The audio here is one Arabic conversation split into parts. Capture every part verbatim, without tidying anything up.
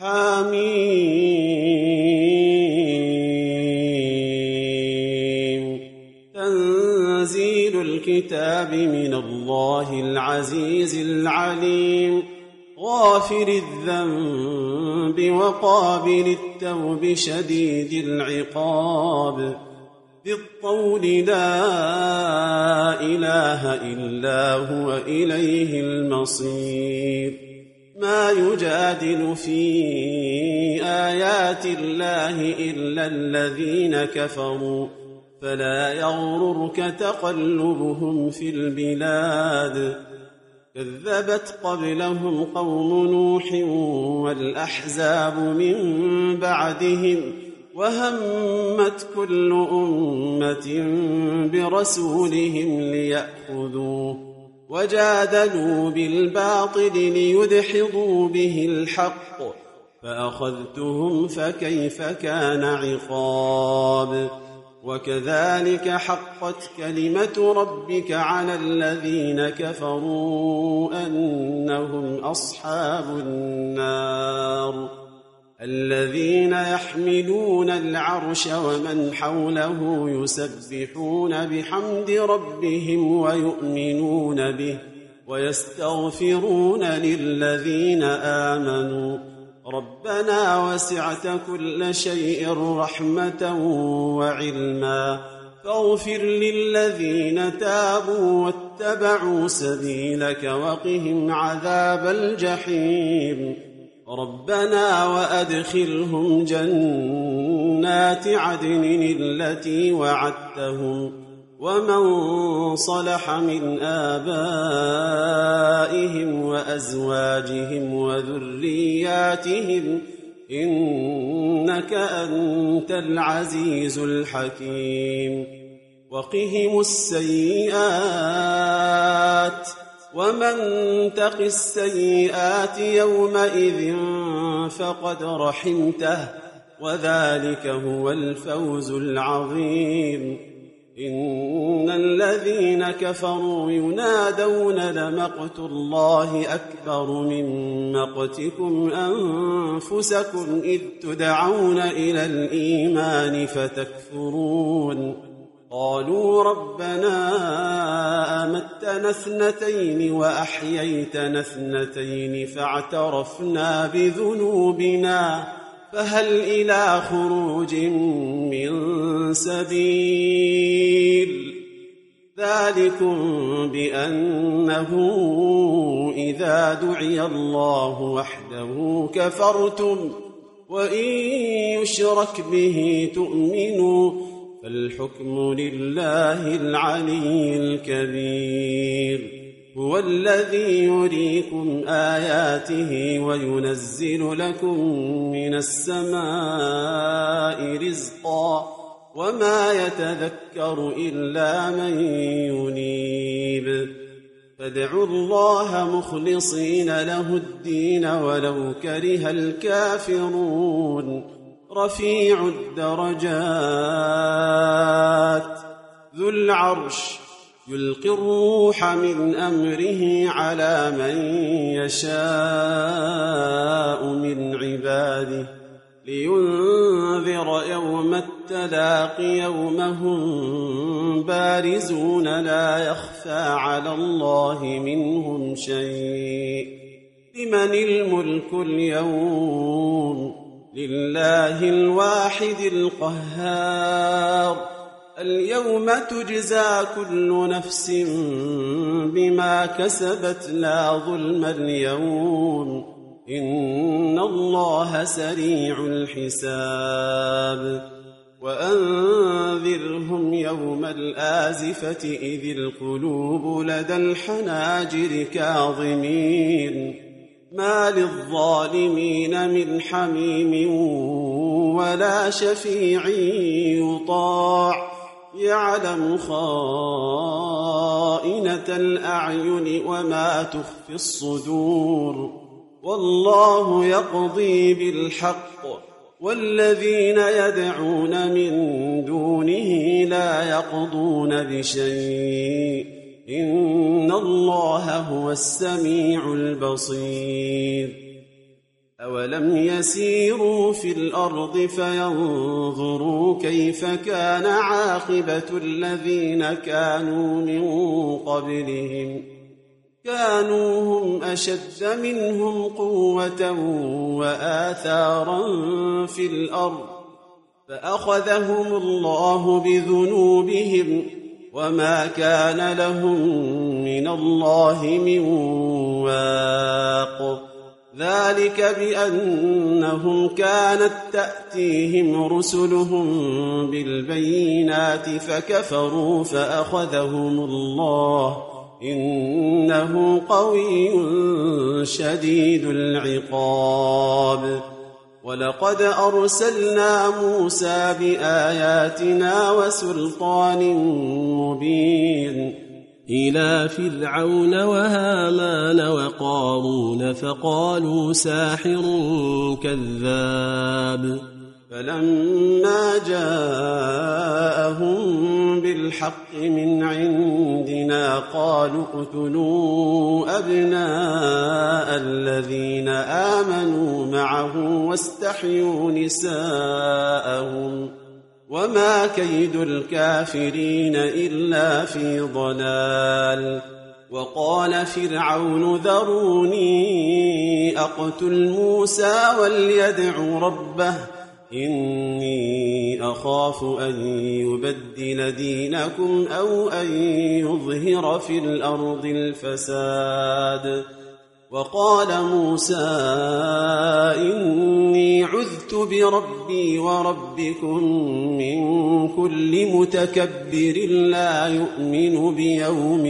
حميم. تنزيل الكتاب من الله العزيز العليم. غافر الذنب وقابل التوب شديد العقاب. بالطول لا إله إلا هو إليه المصير. ما يجادل في آيات الله إلا الذين كفروا فلا يغررك تقلبهم في البلاد. كذبت قبلهم قوم نوح والأحزاب من بعدهم وهمت كل أمة برسولهم ليأخذوه وجادلوا بالباطل ليدحضوا به الحق فأخذتهم فكيف كان عقاب. وكذلك حقت كلمة ربك على الذين كفروا أنهم أصحاب النار. الذين يحملون العرش ومن حوله يسبحون بحمد ربهم ويؤمنون به ويستغفرون للذين آمنوا ربنا وسعت كل شيء رحمة وعلما فاغفر للذين تابوا واتبعوا سبيلك وقهم عذاب الجحيم. ربنا وأدخلهم جنات عدن التي وعدتهم ومن صلح من آبائهم وأزواجهم وذرياتهم إنك أنت العزيز الحكيم. وقهم السيئات ومن تق السيئات يومئذ فقد رحمته وذلك هو الفوز العظيم. إن الذين كفروا ينادون لمقت الله أكبر من مقتكم أنفسكم إذ تدعون إلى الإيمان فتكفرون. قالوا ربنا أمتنا اثنتين وأحييتنا اثنتين فاعترفنا بذنوبنا فهل إلى خروج من سبيل. ذلكم بأنه إذا دعي الله وحده كفرتم وإن يشرك به تؤمنوا فالحكم لله العلي الكبير. هو الذي يريكم آياته وينزل لكم من السماء رزقا وما يتذكر إلا من ينيب. فادعوا الله مخلصين له الدين ولو كره الكافرون. رفيع الدرجات ذو العرش يلقي الروح من أمره على من يشاء من عباده لينذر يوم التلاق يوم هم بارزون لا يخفى على الله منهم شيء. لمن الملك اليوم؟ لله الواحد القهار. اليوم تجزى كل نفس بما كسبت لا ظلم اليوم إن الله سريع الحساب. وأنذرهم يوم الآزفة إذ القلوب لدى الحناجر كاظمين ما للظالمين من حميم ولا شفيع يطاع يعلم خائنة الأعين وما تخفي الصدور والله يقضي بالحق والذين يدعون من دونه لا يقضون بشيء إن الله هو السميع البصير. أولم يسيروا في الأرض فينظروا كيف كان عاقبة الذين كانوا من قبلهم كانوا هم أشد منهم قوة وآثارا في الأرض فأخذهم الله بذنوبهم وما كان لهم من الله من واق ذلك بأنهم كانت تأتيهم رسلهم بالبينات فكفروا فأخذهم الله إنه قوي شديد العقاب ولقد أرسلنا موسى بآياتنا وسلطان مبين إلى فرعون وهامان وقارون فقالوا ساحر كذاب فلما جاءهم بالحق من عندنا قالوا اقتلوا أبناء الذين آمنوا معه واستحيوا نساءهم وما كيد الكافرين إلا في ضلال وقال فرعون ذروني أقتل موسى وليدع ربه إني أخاف أن يبدل دينكم أو أن يظهر في الأرض الفساد وقال موسى إني عذت بربي وربكم من كل متكبر لا يؤمن بيوم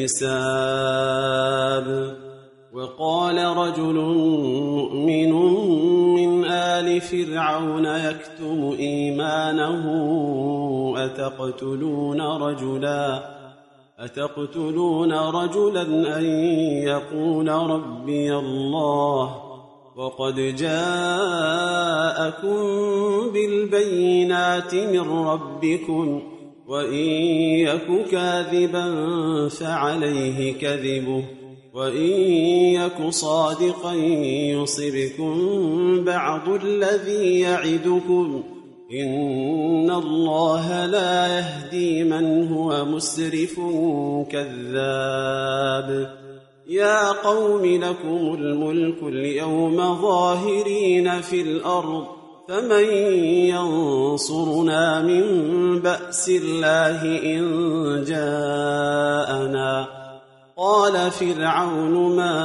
الحساب وقال رجل مؤمن من آل فرعون يكتم إيمانه أتقتلون رجلا أتقتلون رجلا أن يقول ربي الله وقد جاءكم بالبينات من ربكم وإن يك كاذبا فعليه كذبه وإن يك صادقا يصبكم بعض الذي يعدكم إن الله لا يهدي من هو مسرف كذاب يا قوم لكم الملك اليوم ظاهرين في الأرض فمن ينصرنا من بأس الله إن جاءنا قال فرعون ما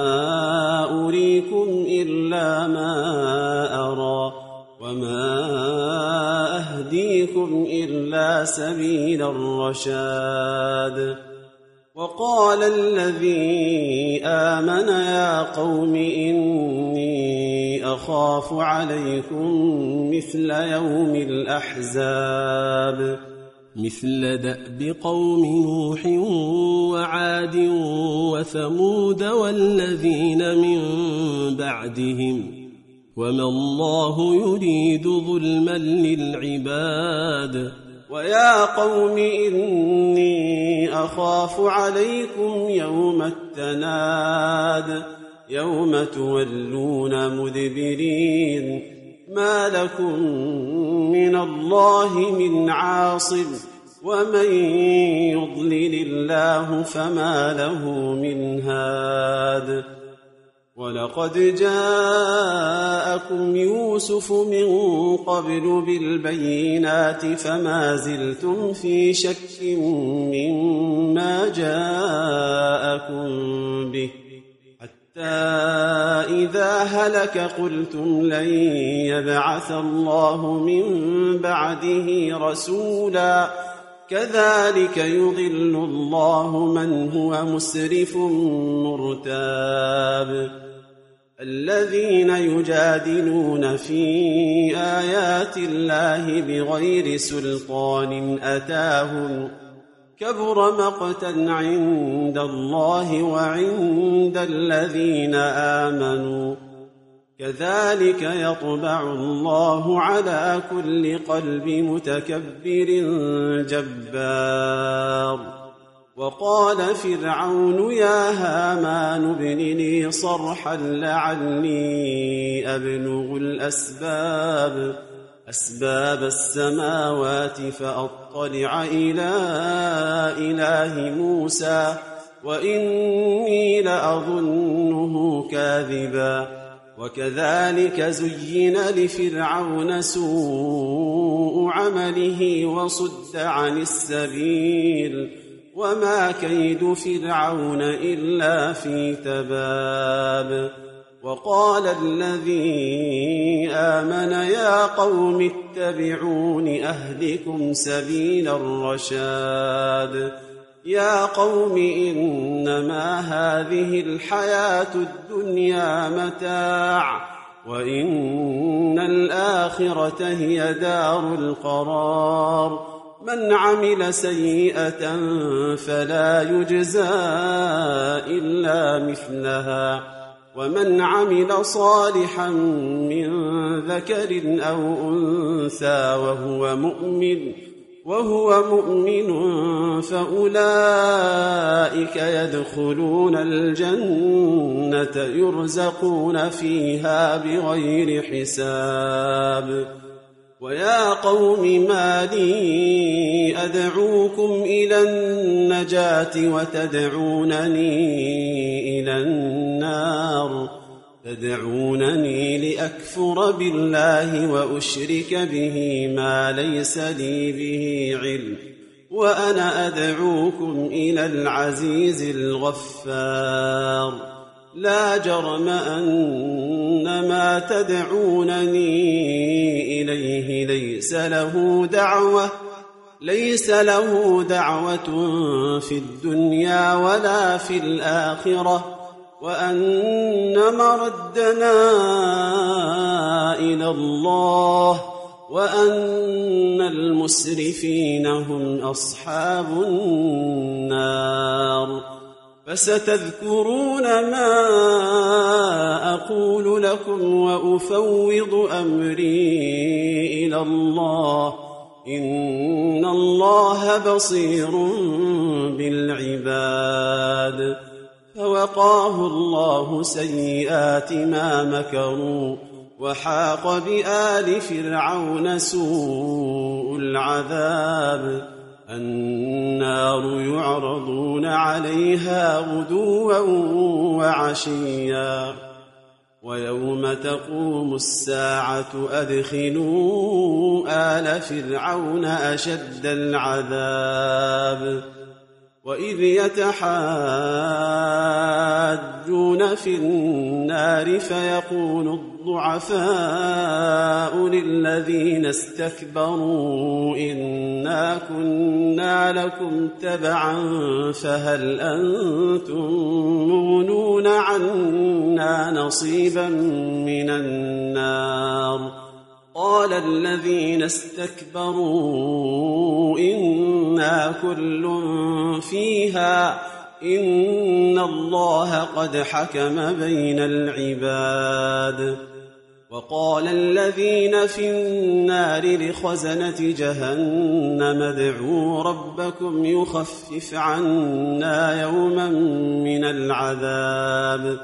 أريكم إلا ما أرى وما أهديكم إلا سبيل الرشاد وقال الذي آمن يا قوم إني أخاف عليكم مثل يوم الأحزاب مثل دأب قوم نوح وعاد وثمود والذين من بعدهم وما الله يريد ظلما للعباد ويا قوم إني أخاف عليكم يوم التناد يوم تولون مدبرين ما لكم من الله من عاصم ومن يضلل الله فما له من هاد ولقد جاءكم يوسف من قبل بالبينات فما زلتم في شك مما جاءكم به حتى إذا هلك قلتم لن يبعث الله من بعده رسولا كذلك يضل الله من هو مسرف مرتاب الذين يجادلون في آيات الله بغير سلطان أتاهم كبر مقتا عند الله وعند الذين آمنوا كذلك يطبع الله على كل قلب متكبر جبار وقال فرعون يا هامان ابن لي صرحا لعلي أبلغ الأسباب أسباب السماوات فأطلع إلى إله موسى وإني لأظنه كاذبا وكذلك زين لفرعون سوء عمله وصد عن السبيل وما كيد فرعون إلا في تباب وقال الذي آمن يا قوم اتبعون أهدكم سبيل الرشاد يا قوم إنما هذه الحياة الدنيا متاع وإن الآخرة هي دار القرار من عمل سيئة فلا يجزى إلا مثلها ومن عمل صالحا من ذكر أو أنثى وهو مؤمن وهو مؤمن فأولئك يدخلون الجنة يرزقون فيها بغير حساب ويا قوم ما لي أدعوكم إلى النجاة وتدعونني إلى النار تدعونني لأكفر بالله وأشرك به ما ليس لي به علم وأنا أدعوكم إلى العزيز الغفار لا جرم أن ما تدعونني إليه ليس له دعوة ليس له دعوة في الدنيا ولا في الآخرة وأن مردنا إلى الله وأن المسرفين هم أصحاب النار فستذكرون ما أقول لكم وأفوض أمري إلى الله إن الله بصير بالعباد فوقاه الله سيئات ما مكروا وحاق بآل فرعون سوء العذاب النار يعرضون عليها غدوا وعشيا ويوم تقوم الساعة أدخلوا آل فرعون أشد العذاب وإذ يتحاجون في النار فيقول الضعفاء للذين استكبروا إنا كنا لكم تبعا فهل أنتم مغنون عنا نصيبا من النار قال الذين استكبروا إنا كل فيها إن الله قد حكم بين العباد وقال الذين في النار لخزنة جهنم ادعوا ربكم يخفف عنا يوما من العذاب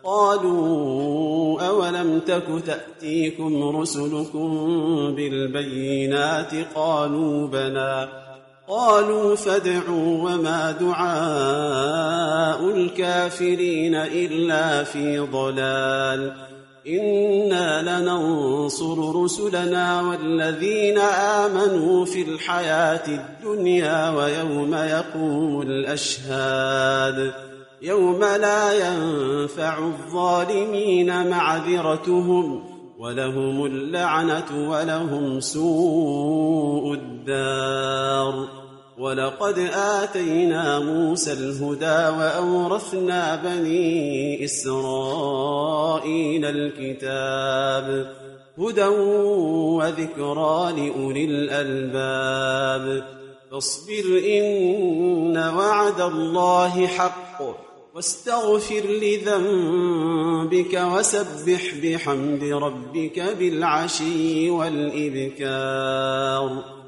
قالوا أولم تك تأتيكم رسلكم بالبينات قالوا بلى قالوا فادعوا وما دعاء الكافرين إلا في ضلال إنا لننصر رسلنا والذين آمنوا في الحياة الدنيا ويوم يقوم الأشهاد يوم لا ينفع الظالمين معذرتهم ولهم اللعنة ولهم سوء الدار ولقد آتينا موسى الهدى وأورثنا بني إسرائيل الكتاب هدى وذكرى لأولي الألباب فاصبر إن وعد الله حق واستغفر لذنبك وسبح بحمد ربك بالعشي والإبكار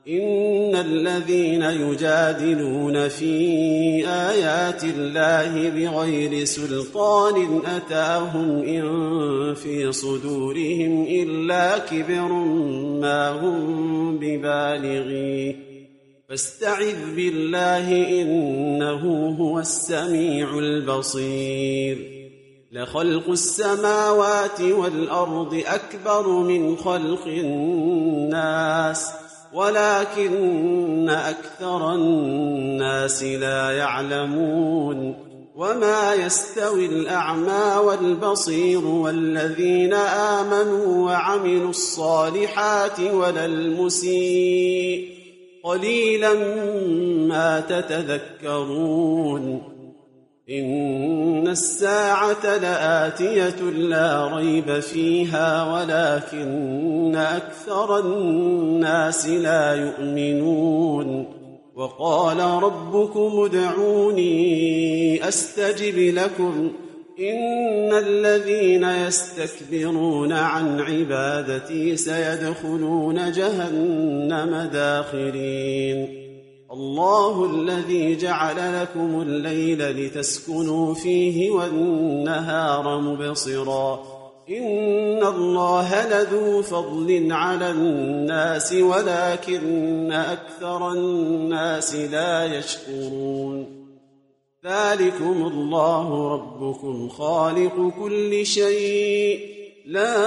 إن الذين يجادلون في آيات الله بغير سلطان أتاهم إن في صدورهم إلا كبر ما هم ببالغيه فاستعذ بالله إنه هو السميع البصير لخلق السماوات والأرض أكبر من خلق الناس ولكن أكثر الناس لا يعلمون وما يستوي الأعمى والبصير والذين آمنوا وعملوا الصالحات ولا المسيء قليلا ما تتذكرون إن الساعة لآتية لا ريب فيها ولكن أكثر الناس لا يؤمنون وقال ربكم ادعوني أستجب لكم إن الذين يستكبرون عن عبادتي سيدخلون جهنم داخرين الله الذي جعل لكم الليل لتسكنوا فيه والنهار مبصرا إن الله لذو فضل على الناس ولكن أكثر الناس لا يشكرون ذلكم الله ربكم خالق كل شيء لا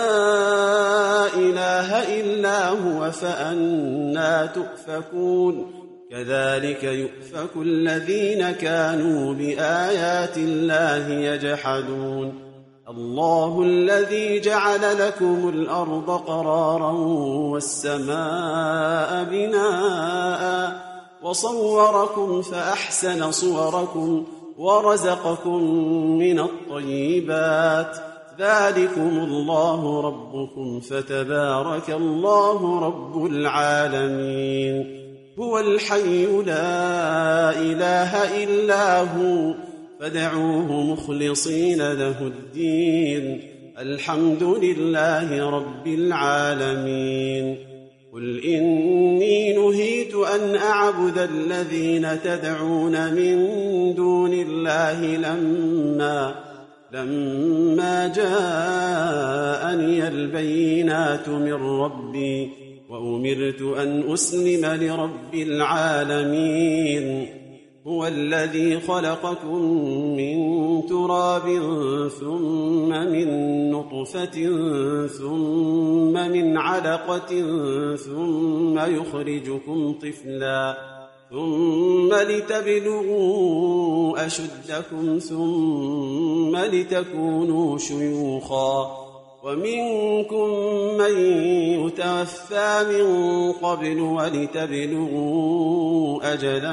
إله إلا هو فأنى تؤفكون كذلك يؤفك الذين كانوا بآيات الله يجحدون الله الذي جعل لكم الأرض قرارا والسماء بناء وصوركم فأحسن صوركم ورزقكم من الطيبات ذلكم الله ربكم فتبارك الله رب العالمين هو الحي لا إله إلا هو فادعوه مخلصين له الدين الحمد لله رب العالمين قل إني نهيت أن أعبد الذين تدعون من دون الله لما لما جاءني البينات من ربي وأمرت أن أسلم لرب العالمين هو الذي خلقكم من تراب ثم من نطفة ثم من علقة ثم يخرجكم طفلا ثم لتبلغوا أشدكم ثم لتكونوا شيوخا ومنكم من يتوفى من قبل ولتبلغوا أجلا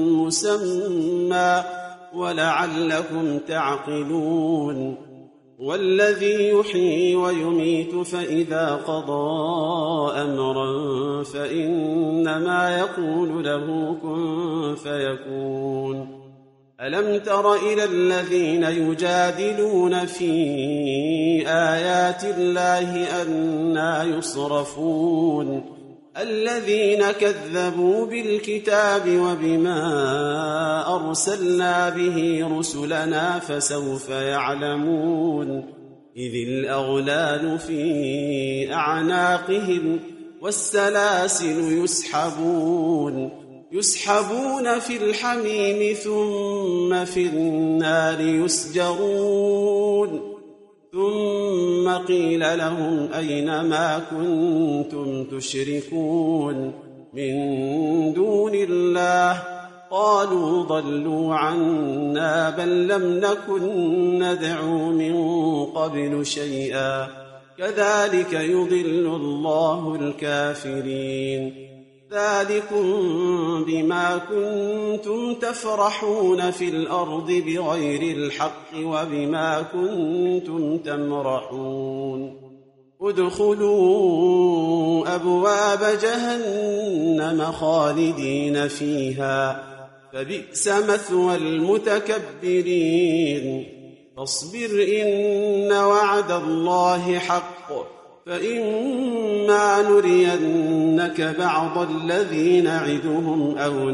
مسمى ولعلكم تعقلون والذي يحيي ويميت فإذا قضى أمرا فإنما يقول له كن فيكون ألم تر إلى الذين يجادلون في آيات الله أنى يصرفون الذين كذبوا بالكتاب وبما أرسلنا به رسلنا فسوف يعلمون إذ الأغلال في أعناقهم والسلاسل يسحبون يسحبون في الحميم ثم في النار يسجرون ثم قيل لهم أين ما كنتم تشركون من دون الله قالوا ضلوا عنا بل لم نكن ندعو من قبل شيئا كذلك يضل الله الكافرين ذلكم بما كنتم تفرحون في الأرض بغير الحق وبما كنتم تمرحون ادخلوا أبواب جهنم خالدين فيها فبئس مثوى المتكبرين فاصبر إن وعد الله حق فإما نرينك بعض الذي نعدهم أو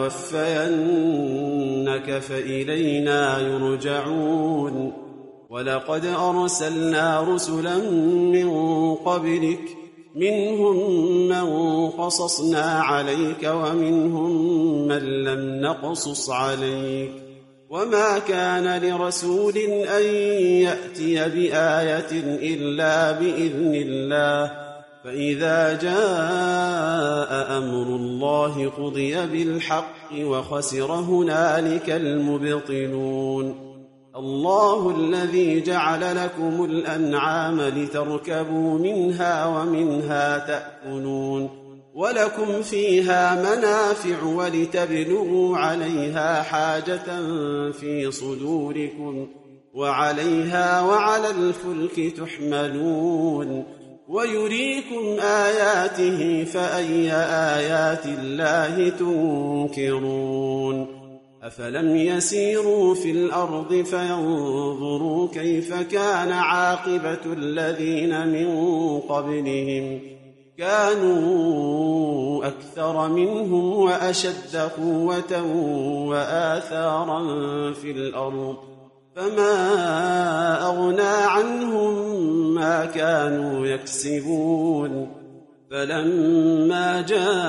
نتوفينك فإلينا يرجعون. ولقد أرسلنا رسلا من قبلك منهم من قصصنا عليك ومنهم من لم نقصص عليك، وما كان لرسول أن يأتي بآية إلا بإذن الله، فإذا جاء أمر الله قضي بالحق وخسر هنالك المبطلون. الله الذي جعل لكم الأنعام لتركبوا منها ومنها تأكلون، ولكم فيها منافع ولتبلغوا عليها حاجة في صدوركم، وعليها وعلى الفلك تحملون، ويريكم آياته فأي آيات الله تنكرون. أفلم يسيروا في الأرض فينظروا كيف كان عاقبة الذين من قبلهم، كانوا أكثر منهم وأشد قوة وآثارا في الأرض، فما أغنى عنهم ما كانوا يكسبون. فلما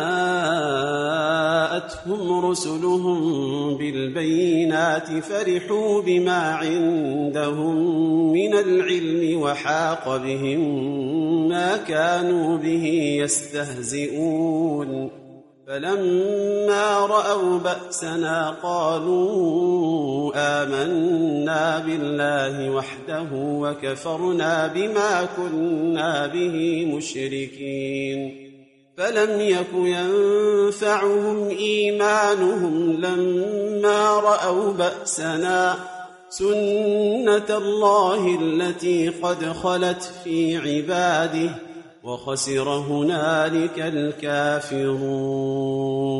جاءتهم رسلهم بالبينات فرحوا بما عندهم من العلم وحاق بهم ما كانوا به يستهزئون. فلما رأوا بأسنا قالوا آمنا بالله وحده وكفرنا بما كنا به مشركين. فلم يك ينفعهم إيمانهم لما رأوا بأسنا، سنة الله التي قد خلت في عباده، وخسر هنالك الكافرون.